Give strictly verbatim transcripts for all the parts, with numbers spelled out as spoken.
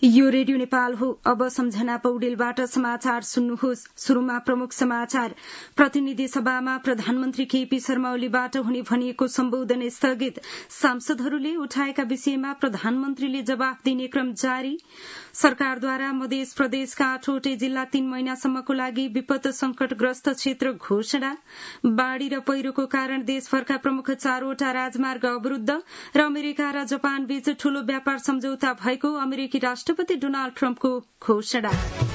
यो रेडियो नेपाल हो। अब सम्झना पौडेलबाट समाचार सुन्नुहोस्। शुरूमा प्रमुख समाचार। प्रतिनिधि सभामा प्रधानमन्त्री केपी शर्मा ओलीबाट हुने भनिएको सम्बोधन स्थगित। सांसदहरूले उठाएका विषयमा प्रधानमन्त्रीले जवाफ दिने क्रम जारी। सरकारद्वारा मध्य प्रदेशका आठवटै जिल्ला तीन महिनासम्मको लागि विपद संकटग्रस्त क्षेत्र घोषणा। बाढ़ी र पहिरोको कारण देशभरका प्रमुख चारवटा राजमार्ग अवरूद्ध र अमेरिका र जापान बीच ठूलो व्यापार सम्झौता भएको अमेरिकी राष्ट्रपति डोनाल्ड ट्रम्पको घोषणा।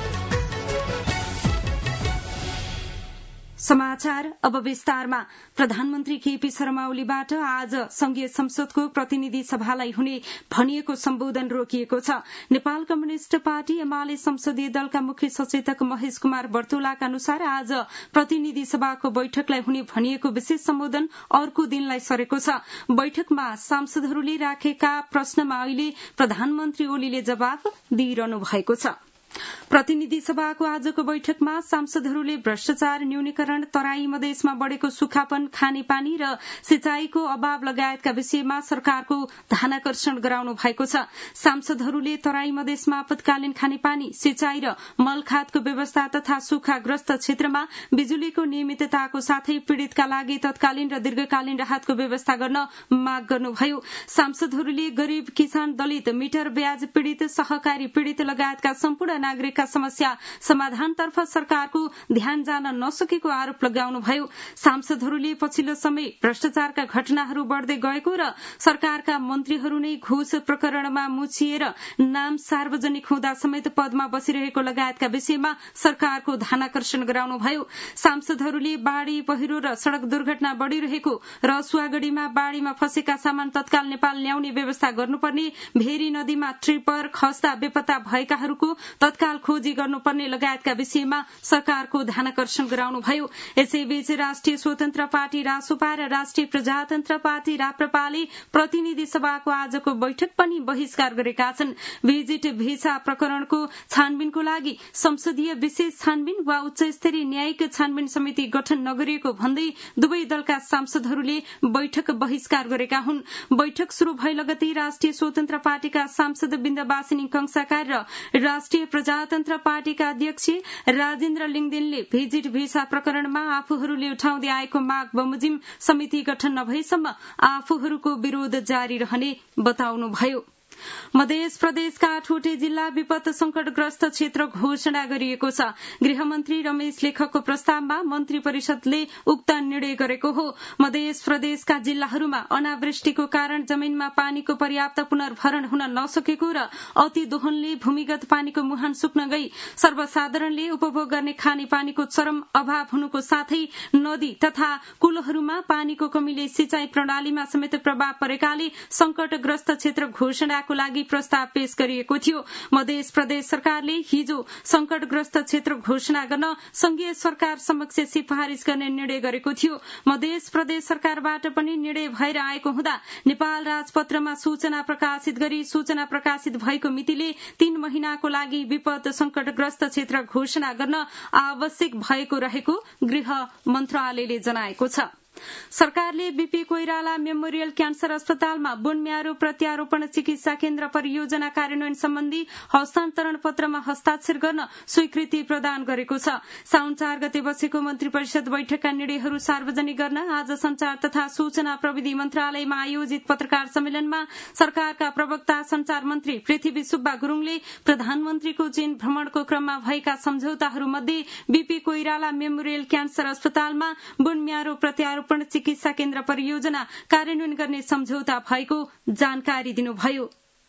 समाचार अब विस्तारमा। प्रधानमन्त्री केपी शर्मा ओलीबाट आज संघीय संसदको प्रतिनिधि सभालाई हुने भनिएको सम्बोधन रोकिएको छ। नेपाल कम्युनिष्ट पार्टी एमाले संसदीय दलका मुख्य सचेतक महेश कुमार बर्तोलाका अनुसार आज प्रतिनिधि सभाको बैठकलाई हुने भनिएको विशेष सम्बोधन अर्को दिनलाई सरेको छ। बैठकमा सांसदहरूले राखेका प्रश्नमा अहिले प्रधानमन्त्री ओलीले जवाफ दिइरहनु भएको छ। प्रतिनिधि सभाको आजको बैठकमा सांसदहरूले भ्रष्टाचार न्यूनीकरण, तराई मधेसमा बढ़ेको सुखापन, खानेपानी र सिंचाईको अभाव लगायतका विषयमा सरकारको ध्यानाकर्षण गराउनु भएको छ। सांसदहरूले तराई मधेसमा आपतकालीन खानेपानी, सिंचाई र मलखातको व्यवस्था तथा सुखाग्रस्त क्षेत्रमा बिजुलीको नियमितताको साथै पीड़ितका लागि तत्कालीन र दीर्घकालीन राहतको व्यवस्था गर्न माग गर्नुभयो। सांसदहरूले गरीब, किसान, दलित, मिटर ब्याज पीड़ित, सहकारी पीड़ित लगायतका सम्पूर्ण नागरिकका समस्या समाधानतर्फ सरकारको ध्यान जान नसकेको आरोप लगाउनुभयो। सांसदहरूले पछिल्लो समय भ्रष्टाचारका घटनाहरू बढ़दै गएको र सरकारका मन्त्रीहरू नै घुस प्रकरणमा मुछिएर नाम सार्वजनिक हुँदा समेत पदमा बसिरहेको लगायतका विषयमा सरकारको ध्यानाकर्षण गराउनुभयो। सांसदहरूले बाढ़ी, पहिरो र सड़क दुर्घटना बढ़िरहेको र सुवागढ़ीमा बाढ़ीमा फँसेका सामान तत्काल नेपाल ल्याउने व्यवस्था गर्नुपर्ने, भेरी नदीमा ट्रिपर खस्दा बेपत्ता भएकाहरूको तत्काल खोजी गर्नुपर्ने लगायतका विषयमा सरकारको ध्यानाकर्षण गराउनुभयो। यसैबीच राष्ट्रिय स्वतन्त्र पार्टी रासोपा र राष्ट्रिय प्रजातन्त्र पार्टी राप्रपाले प्रतिनिधि सभाको आजको बैठक पनि बहिष्कार गरेका छन्। भिजिट भिसा प्रकरणको छानबिनको लागि संसदीय विशेष छानबिन वा उच्च स्तरीय न्यायिक छानबिन समिति गठन नगरिएको भन्दै दुवै दलका सांसदहरूले बैठक बहिष्कार गरेका हुन्। बैठक शुरू भए लगतै राष्ट्रिय स्वतन्त्र पार्टीका सांसद बिन्दवासिनी कंसाकार र राष्ट्रिय प्रजातन्त्र पार्टीका अध्यक्ष राजेन्द्र लिङदेनले भिजिट भिसा प्रकरणमा आफूहरूले उठाउँदै आएको माग बमोजिम समिति गठन नभएसम्म आफूहरूको विरोध जारी रहने बताउनुभयो। मध्य प्रदेशका आठवटै जिल्ला विपद संकटग्रस्त क्षेत्र घोषणा गरिएको छ। गृहमन्त्री रमेश लेखकको प्रस्तावमा मन्त्री परिषदले उक्त निर्णय गरेको हो। मध्य प्रदेशका जिल्लाहरूमा अनावृष्टिको कारण जमीनमा पानीको पर्याप्त पुनर्भरण हुन नसकेको र अति दोहनले भूमिगत पानीको मुहान सुक्न गई सर्वसाधारणले उपभोग गर्ने खाने पानीको चरम अभाव हुनुको साथै नदी तथा कुलोहरूमा पानीको कमीले सिंचाई प्रणालीमा समेत प्रभाव परेकाले संकटग्रस्त क्षेत्र घोषणा को लागि प्रस्ताव पेश गरिएको थियो। मध्य प्रदेश सरकारले हिजो संकटग्रस्त क्षेत्र घोषणा गर्न संघीय सरकार समक्ष सिफारिश गर्ने निर्णय गरेको थियो। मध्य प्रदेश सरकारबाट पनि निर्णय भएर आएको हुँदा नेपाल राजपत्रमा सूचना प्रकाशित गरी सूचना प्रकाशित भएको मितिले तीन महिनाको लागि विपद संकटग्रस्त क्षेत्र घोषणा गर्न आवश्यक भएको रहेको गृह मन्त्रालयले जनाएको छ। सरकारले बीपी कोइराला मेमोरियल क्यान्सर अस्पतालमा बोन म्यारो प्रत्यारोपण चिकित्सा केन्द्र परियोजना कार्यान्वयन सम्बन्धी हस्तान्तरण पत्रमा हस्ताक्षर गर्न स्वीकृति प्रदान गरेको छ। साउन चार गते बसेको मन्त्री परिषद बैठकका निर्णयहरू सार्वजनिक गर्न आज संचार तथा सूचना प्रविधि मन्त्रालयमा आयोजित पत्रकार सम्मेलनमा सरकारका प्रवक्ता संचार मन्त्री पृथ्वी सुब्बा गुरूङले प्रधानमन्त्रीको चीन भ्रमणको क्रममा भएका सम्झौताहरूमध्ये बीपी कोइराला मेमोरियल क्यान्सर अस्पतालमा बोन म्यारो प्रत्यारोपण चिकित्सा केन्द्र परियोजना कार्यान्वयन गर्ने सम्झौता भएको जानकारी दिनुभयो।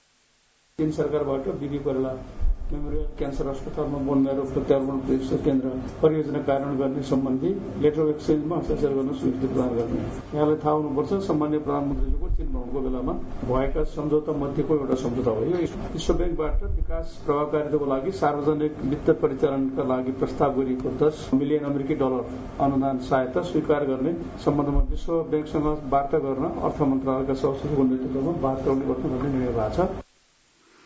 चीन सरकारबाट बीपी कोइराला मेमोरियल क्यान्सर अस्पतालमा बोन म्यारो प्रत्यारोपण चिकित्सा केन्द्र परियोजना कार्यान्वयन गर्ने सम्बन्धी लेटर अफ एक्सचेन्जमा हस्ताक्षर गर्न स्वीकृति प्रदान गर्ने। यहाँलाई थाहा हुनुपर्छ, सम्माननीय प्रधानमन्त्रीको चीन भ्रमणको बेलामा भएका सम्झौता मध्येको एउटा सम्झौता हो। यो विश्व ब्याङ्कबाट विकास प्रभावकारिताको लागि सार्वजनिक वित्त परिचालनका लागि प्रस्ताव गरिएको दस मिलियन अमेरिकी डलर अनुदान सहायता स्वीकार गर्ने सम्बन्धमा विश्व ब्याङ्कसँग वार्ता गर्न अर्थ मन्त्रालयका सहसचिवको नेतृत्वमा वार्ता गर्ने निर्णय भएको छ।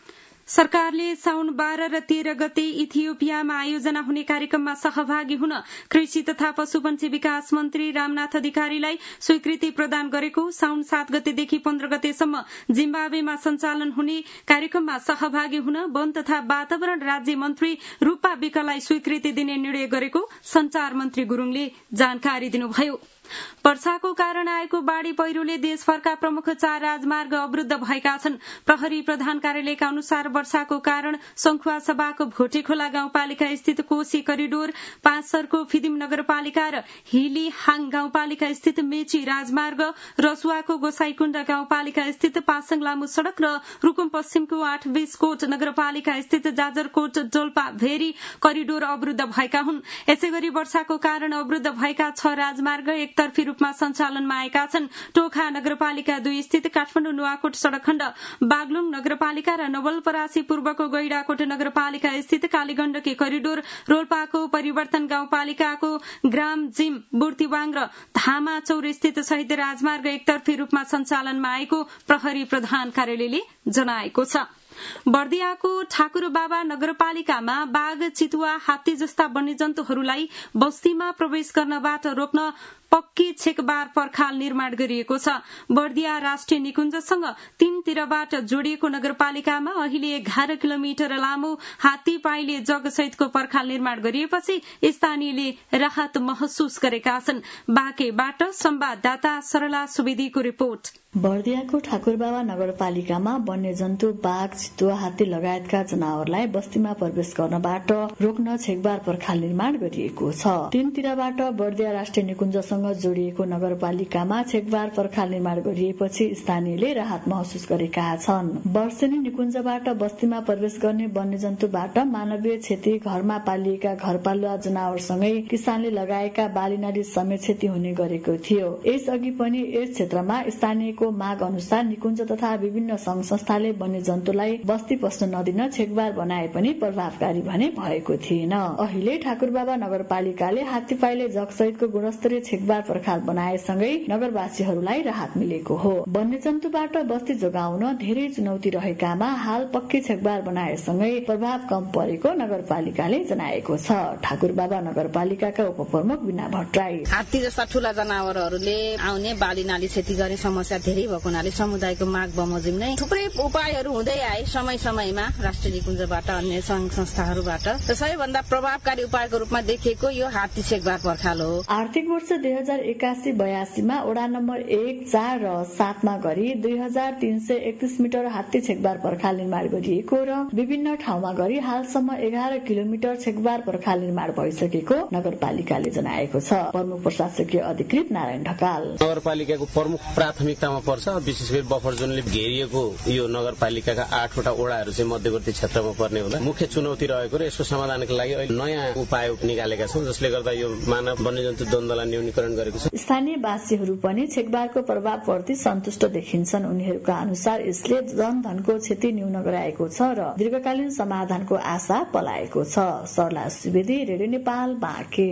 सरकारले साउन बाह्र र तेह्र गते इथियोपियामा आयोजना हुने कार्यक्रममा सहभागी हुन कृषि तथा पशुपन्छी विकास मन्त्री रामनाथ अधिकारीलाई स्वीकृति प्रदान गरेको साउन सात गतेदेखि पन्ध्र गतेसम्म जिम्बाब्वेमा सञ्चालन हुने कार्यक्रममा सहभागी हुन वन तथा वातावरण राज्य मन्त्री रूपा विकलाई स्वीकृति दिने निर्णय गरेको संचार मन्त्री गुरूङले जानकारी दिनुभयो। वर्षाको कारण आएको बाढ़ी पहिरोले देशभरका प्रमुख चार राजमार्ग अवरूद्ध भएका छन्। प्रहरी प्रधान कार्यालयका अनुसार वर्षाको कारण संखुवा सभाको भोटेखोला गाउँपालिका स्थित कोशी करिडोर, पाँचसरको फिदिम नगरपालिका र हिली हाङ गाउँपालिका स्थित मेची राजमार्ग, रसुवाको गोसाईकुण्ड गाउँपालिका स्थित पासङ लामो सड़क र रूकुम पश्चिमको आठ बीसकोट नगरपालिका स्थित जाजरकोट डोल्पा भेरी करिडोर अवरूद्ध भएका हुन्। यसैगरी वर्षाको कारण अवरूद्ध भएका छ राजमार्ग एकतर्फी रूपमा सञ्चालनमा आएका छन्। टोखा नगरपालिका दुई स्थित काठमाडौँ नुवाकोट सड़क खण्ड, बागलुङ नगरपालिका र नवलपरासी पूर्वको गैडाकोट नगरपालिका स्थित कालीगण्डकी करिडोर, रोल्पाको परिवर्तन गाउँपालिकाको ग्राम जिम बुर्तिवाङ र धामा चौर स्थित शहीद राजमार्ग एकतर्फी रूपमा सञ्चालनमा आएको प्रहरी प्रधान कार्यालयले जनाएको छ। बर्दियाको ठाकुरबाबा नगरपालिकामा बाघ, चितुवा, हात्ती जस्ता वन्यजन्तुहरूलाई बस्तीमा प्रवेश गर्नबाट रोक्न पक्की छेकबार पर्खाल निर्माण गरिएको छ। बर्दिया राष्ट्रिय निकुञ्जसँग तीनतिरबाट जोडिएको नगरपालिकामा अहिले एघार किलोमिटर लामो हात्ती पाइले जग सहितको पर्खाल निर्माण गरिएपछि स्थानीयले राहत महसुस गरेका छन्। बाँकेबाट संवाददाता सरला सुवेदीको रिपोर्ट। बर्दियाको ठाकुरबाबा नगरपालिकामा वन्यजन्तु बाघ, चितुवा, हात्ती लगायतका जनावरलाई बस्तीमा प्रवेश गर्नबाट रोक्न छेकबार पर्खाल निर्माण गरिएको छ। तीनतिरबाट बर्दिया राष्ट्रिय निकुञ्जसँग जोडिएको नगरपालिकामा छेकबार पर्खाल निर्माण गरिएपछि स्थानीयले राहत महसुस गरेका छन्। वर्षेनी निकुञ्जबाट बस्तीमा प्रवेश गर्ने वन्यजन्तुबाट मानवीय क्षति, घरमा पालिएका घरपालुवा जनावरसँगै किसानले लगाएका बालीनाली समेत क्षति हुने गरेको थियो। यसअघि पनि यस क्षेत्रमा स्थानीयको माग अनुसार निकुञ्ज तथा विभिन्न संघ संस्थाले वन्यजन्तुलाई बस्ती पस्न नदिन छेकबार बनाए पनि प्रभावकारी भने भएको थिएन। अहिले ठाकुरबाबा नगरपालिकाले हात्तीपाइले जगसहितको गुणस्तरीय छेकबार पर्खाल बनाएसँगै नगरवासीहरूलाई राहत मिलेको हो। वन्यजन्तुबाट बस्ती जोगाउन धेरै चुनौती रहेकामा हाल पक्की छेकबार बनाएसँगै प्रभाव कम परेको नगरपालिकाले जनाएको छ। ठाकुरबाबा नगरपालिकाका उपप्रमुख बिना भट्टराई, हात्ती जस्ता ठूला जनावरहरूले आउने बालीनाली क्षति गर्ने समस्या धेरै भएको हुनाले समुदायको माग बमोजिम नै थुप्रै उपायहरू हुँदै आए समय समयमा राष्ट्रिय निकुञ्जबाट अन्य संघ संस्थाहरूबाट। सबैभन्दा प्रभावकारी उपायको रूपमा देखिएको यो हात्ती छेकबार पर्खाल हो। आर्थिक वर्ष दुई हजार एकासी बयासीमा वडा नम्बर एक, चार र सातमा गरी दुई हजार तीन सय एकतीस मिटर हात्ती छेकबार पर्खाल निर्माण गरिएको र विभिन्न ठाउँमा गरी हालसम्म एघार किलोमिटर छेकबार पर्खाल निर्माण भइसकेको नगरपालिकाले जनाएको छ। प्रमुख प्रशासकीय अधिकृत नारायण ढकाल, नगरपालिकाको प्रमुख प्राथमिकतामा पर्छ। विशेष गरी बफर जोनले घेरिएको यो नगरपालिकाका आठवटा वडाहरू चाहिँ मध्यवर्ती क्षेत्रमा पर्ने हुँदा मुख्य चुनौती रहेको र यसको समाधानको लागि अहिले नयाँ उपाय निकालेका छौं, जसले गर्दा यो मानव वन्यजन्तु द्वन्द्वलाई न्यूनीकरण गरेको छ। स्थानीयवासीहरू पनि छेकबारको प्रभावप्रति सन्तुष्ट देखिन्छन्। उनीहरूका अनुसार यसले जनधनको क्षति न्यून गराएको छ र दीर्घकालीन समाधानको आशा पलाएको छ। सरला सुवेदी, रेडियो नेपाल, बाँके।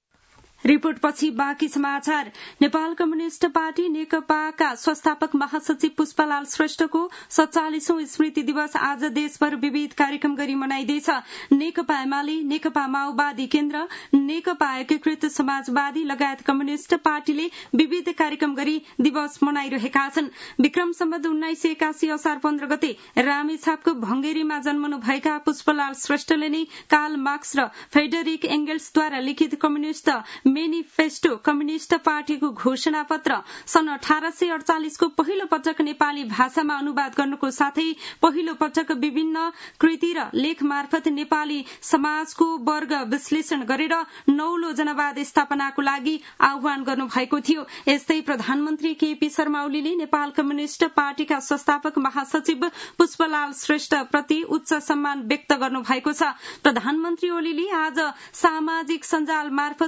रिपोर्ट पछि बाँकी समाचार। नेपाल कम्युनिष्ट पार्टी नेकपाका संस्थापक महासचिव पुष्पलाल श्रेष्ठको सत्तालीसौं स्मृति दिवस आज देशभर विविध कार्यक्रम गरी मनाइँदैछ। नेकपा एमाले, नेकपा माओवादी केन्द्र, नेकपा एकीकृत समाजवादी लगायत कम्युनिष्ट पार्टीले विविध कार्यक्रम गरी दिवस मनाइरहेका छन्। विक्रम सम्वत उन्नाइस सय एकासी असार पन्ध्र गते रामेछापको भंगेरीमा जन्मनु भएका पुष्पलाल श्रेष्ठले नै कार्ल मार्क्स र फ्रेडरिक एंगेल्सद्वारा लिखित कम्युनिष्ट मेनिफेस्टो कम्युनिष्ट पार्टीको घोषणा पत्र सन् अठार सय अडचालिसको पहिलो पटक नेपाली भाषामा अनुवाद गर्नुको साथै पहिलो पटक विभिन्न कृति र लेख मार्फत नेपाली समाजको वर्ग विश्लेषण गरेर नौलो जनवाद स्थापनाको लागि आह्वान गर्नुभएको थियो। यस्तै प्रधानमन्त्री केपी शर्मा ओलीले नेपाल कम्युनिष्ट पार्टीका संस्थापक महासचिव पुष्पलाल श्रेष्ठ प्रति उच्च सम्मान व्यक्त गर्नुभएको छ। प्रधानमन्त्री ओलीले आज सामाजिक सञ्जाल मार्फत पुष्प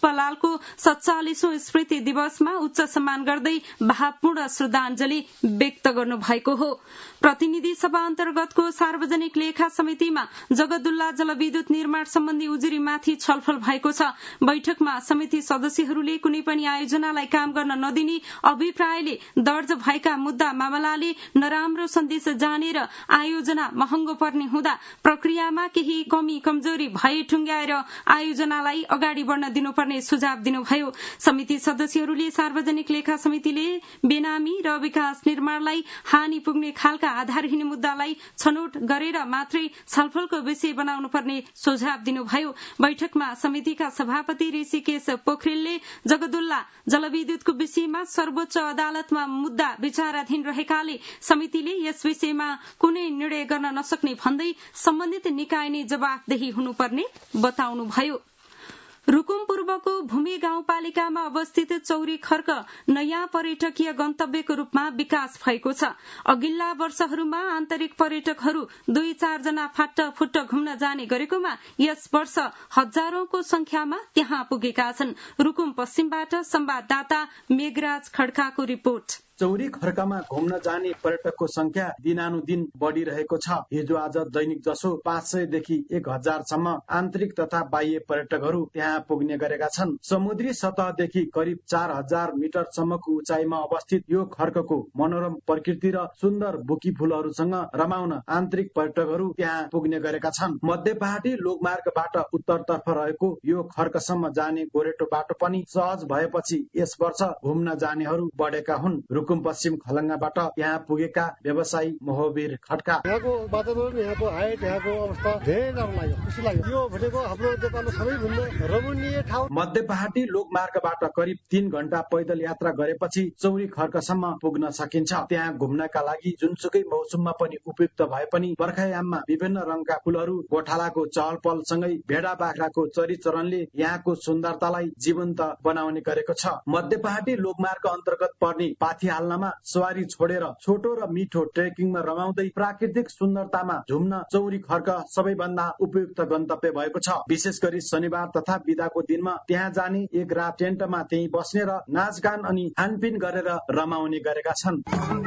पुष्पलालको सत्तालिसौं स्मृति दिवसमा उच्च सम्मान गर्दै भावपूर्ण श्रद्धाञ्जली व्यक्त गर्नुभएको हो। प्रतिनिधि सभा अन्तर्गतको सार्वजनिक लेखा समितिमा जगदुल्ला जलविद्युत निर्माण सम्बन्धी उजुरीमाथि छलफल भएको छ। बैठकमा समिति सदस्यहरूले कुनै पनि आयोजनालाई काम गर्न नदिने अभिप्रायले दर्ज भएका मुद्दा मामलाले नराम्रो सन्देश जाने र आयोजना महँगो पर्ने हुँदा प्रक्रियामा केही कमी कमजोरी भए ठुङ्ग्याएर आयोजनालाई अगाडि बढ्न दिनुपर्ने सुझाव दिनुभयो। समिति सदस्यहरूले सार्वजनिक लेखा समितिले बेनामी र विकास निर्माणलाई हानि पुग्ने खालका आधारहीन मुद्दालाई छनौट गरेर मात्रै छलफलको विषय बनाउनु पर्ने सुझाव दिनुभयो। बैठकमा समितिका सभापति ऋषिकेश पोखरेलले जगदुल्ला जलविद्युतको विषयमा सर्वोच्च अदालतमा मुद्दा विचाराधीन रहेकाले समितिले यस विषयमा कुनै निर्णय गर्न नसक्ने भन्दै सम्बन्धित निकाय नै जवाफदेही हुनुपर्ने बताउनुभयो। रुकुम पूर्वको भूमि गाउँपालिकामा अवस्थित चौरी खर्क नयाँ पर्यटकीय गन्तव्यको रूपमा विकास भएको छ। अघिल्ला वर्षहरूमा आन्तरिक पर्यटकहरू दुई चार जना फाट फुट्ट घुम्न जाने गरेकोमा यस वर्ष हजारौंको संख्यामा त्यहाँ पुगेका छन्। रुकुम पश्चिमबाट संवाददाता मेघराज खड्काको रिपोर्ट। चौरी खर्कामा घुम्न जाने पर्यटकको संख्या दिनानुदिन बढ़िरहेको छ। हिजो आज दैनिक जसो पाँच सय देखि एक हजारसम्म आन्तरिक तथा बाह्य पर्यटकहरू त्यहाँ पुग्ने गरेका छन्। समुद्री सतहदेखि करिब चार हजार मिटरसम्मको उचाइमा अवस्थित यो खर्कको मनोरम प्रकृति र सुन्दर बुकी फूलहरूसँग रमाउन आन्तरिक पर्यटकहरू त्यहाँ पुग्ने गरेका छन्। मध्य पहाडी लोकमार्गबाट उत्तरतर्फ रहेको यो खर्कसम्म जाने गोरेटो बाटो पनि सहज भएपछि यस वर्ष घुम्न जानेहरू बढेका हुन्। रुकुम पश्चिम खलङ्गाबाट यहाँ पुगेका व्यवसायी मोहवीर खड्का। यहाँको वातावरण, यहाँको हाइट, यहाँको अवस्था धेरै राम्रो लाग्यो, खुसी लाग्यो। यो भनेको हाम्रो नेपालको सबैभन्दा रमणीय ठाउँ। मध्य पहाडी लोकमार्गबाट करिब तीन घण्टा पैदल यात्रा गरेपछि चौरी खर्कसम्म पुग्न सकिन्छ। त्यहाँ घुम्नका लागि जुनसुकै मौसममा पनि उपयुक्त भए पनि बर्खायाममा विभिन्न रङका फूलहरू, गोठालाको चहल पहल सँगै भेडा बाख्राको चरिचरणले यहाँको सुन्दरतालाई जीवन्त बनाउने गरेको छ। मध्य पहाडी लोकमार्ग अन्तर्गत पर्ने पाथी हाल्नमा सवारी छोडेर छोटो र मिठो ट्रेकिङमा रमाउँदै प्राकृतिक सुन्दरतामा झुम्न चौरी खर्क सबैभन्दा उपयुक्त गन्तव्य भएको छ। विशेष गरी शनिबार तथा बिदाको दिनमा त्यहाँ जाने एक रात टेन्टमा त्यही बस्ने र नाचगान अनि खानपिन गरेर रमाउने गरेका छन्।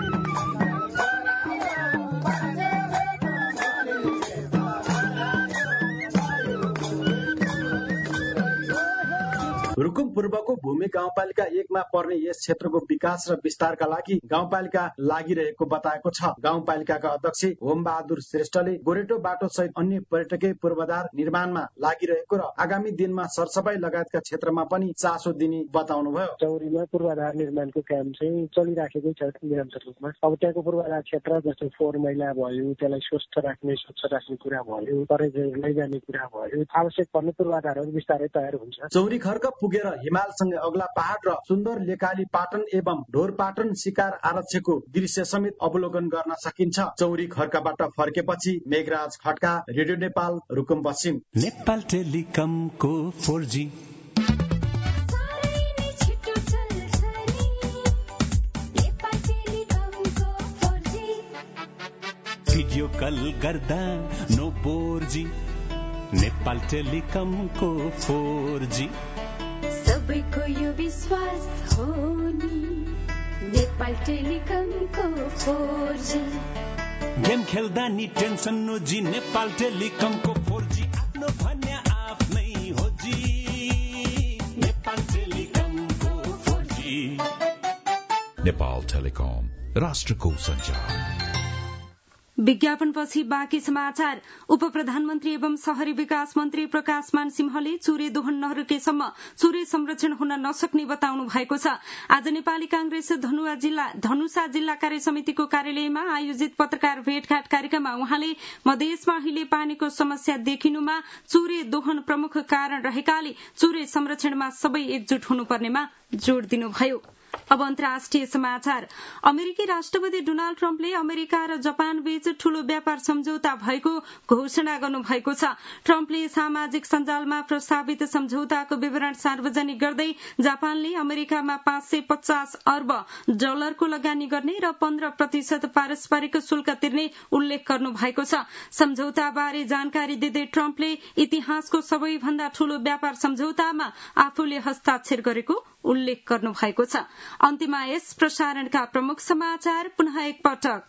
रुकुम पूर्वको भूमि गाउँपालिका एकमा पर्ने यस क्षेत्रको विकास र विस्तारका लागि गाउँपालिका लागिरहेको बताएको छ। गाउँपालिकाका अध्यक्ष होम बहादुर श्रेष्ठले गोरेटो बाटो सहित अन्य पर्यटकीय पूर्वाधार निर्माणमा लागिरहेको र आगामी दिनमा सरसफाई लगायतका क्षेत्रमा पनि चासो दिने बताउनुभयो। चौरीमा पूर्वाधार निर्माणको काम चाहिँ चलिराखेकै छ निरन्तर रूपमा। अब त्यहाँको पूर्वाधार क्षेत्र जस्तो फोहोर मैला भयो, त्यसलाई स्वस्थ राख्ने स्वच्छ राख्ने कुरा भयो, पर्यटक लैजाने कुरा भयो, आवश्यक पर्ने पूर्वाधारहरू बिस्तारै तयार हुन्छ। चौरी खर्क पुगेर हिमालसँगै अग्ला पहाड र सुन्दर लेकाली पाटन एवं ढोर पाटन शिकार आरक्षको दृश्य समेत अवलोकन गर्न सकिन्छ। चौरी खर्काबाट फर्केपछि मेघराज खड्का, रेडियो नेपाल, रुकुम पश्चिम। नेपाल टेलिकमको फोर जी भिडियो कल गर्दा नो बोर जी। नेपाल टेलिकमको फोर जी सबैको यो विश्वास हो नि, नेपाल टेलिकमको फोर जी। गेम खेल्दा नि टेन्सन नो जी, नेपाल टेलिकमको फोर जी आफ्नो भन्या आफ्नै हो जी। नेपाल टेलिकमको फोर जी। नेपाल टेलिकम, राष्ट्रको सञ्चार। विज्ञापनपछि बाँकी समाचार। उप प्रधानमन्त्री एवं शहरी विकास मन्त्री प्रकाशमान सिंहले चुरे दोहन नरुकेसम्म चुरे संरक्षण हुन नसक्ने बताउनु भएको छ। आज नेपाली कांग्रेस धनुषा जिल्ला धनुषा जिल्ला कार्य समितिको कार्यालयमा आयोजित पत्रकार भेटघाट कार्यक्रममा उहाँले मधेसमा अहिले पानीको समस्या देखिनुमा चुरे दोहन प्रमुख कारण रहेकाले चुरे संरक्षणमा सबै एकजुट हुनुपर्नेमा जोड़ दिनुभयो। अब अन्तर्राष्ट्रिय समाचार। अमेरिकी राष्ट्रपति डोनाल्ड ट्रम्पले अमेरिका र जापान बीच ठूलो व्यापार सम्झौता भएको घोषणा गर्नुभएको छ। ट्रम्पले सामाजिक सञ्जालमा प्रस्तावित सम्झौताको विवरण सार्वजनिक गर्दै जापानले अमेरिकामा पाँच सय पचास अर्ब डलरको लगानी गर्ने र पन्ध्र प्रतिशत पारस्परिक शुल्क तिर्ने उल्लेख गर्नु भएको छ। सम्झौताबारे जानकारी दिँदै ट्रम्पले इतिहासको सबैभन्दा ठूलो व्यापार सम्झौतामा आफूले हस्ताक्षर गरेको उल्लेख गर्नु भएको छ। अन्त्यमा यस प्रसारणका प्रमुख समाचार पुनः एकपटक।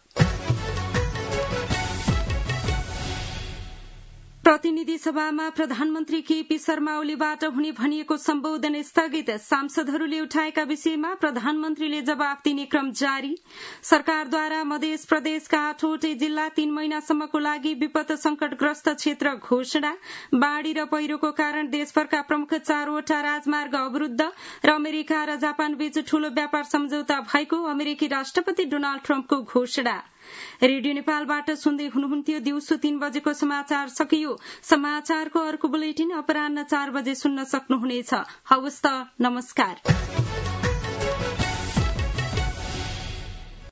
प्रतिनिधि सभामा प्रधानमन्त्री केपी शर्मा ओलीबाट हुने भनिएको सम्बोधन स्थगित। सांसदहरूले उठाएका विषयमा प्रधानमन्त्रीले जवाफ दिने क्रम जारी। सरकारद्वारा मध्य प्रदेशका आठवटै जिल्ला तीन महिनासम्मको लागि विपद संकटग्रस्त क्षेत्र घोषणा। बाढ़ी र पहिरोको कारण देशभरका प्रमुख चारवटा राजमार्ग अवरूद्ध र अमेरिका र जापान बीच ठूलो व्यापार सम्झौता भएको अमेरिकी राष्ट्रपति डोनाल्ड ट्रम्पको घोषणा। रेडियो नेपालबाट सुन्दै हुनुहुन्थ्यो। दिउँसो तीन बजेको समाचार सकियो। समाचारको अर्को बुलेटिन अपराह्न चार बजे सुन्न सक्नुहुनेछ। हवस् त, नमस्कार।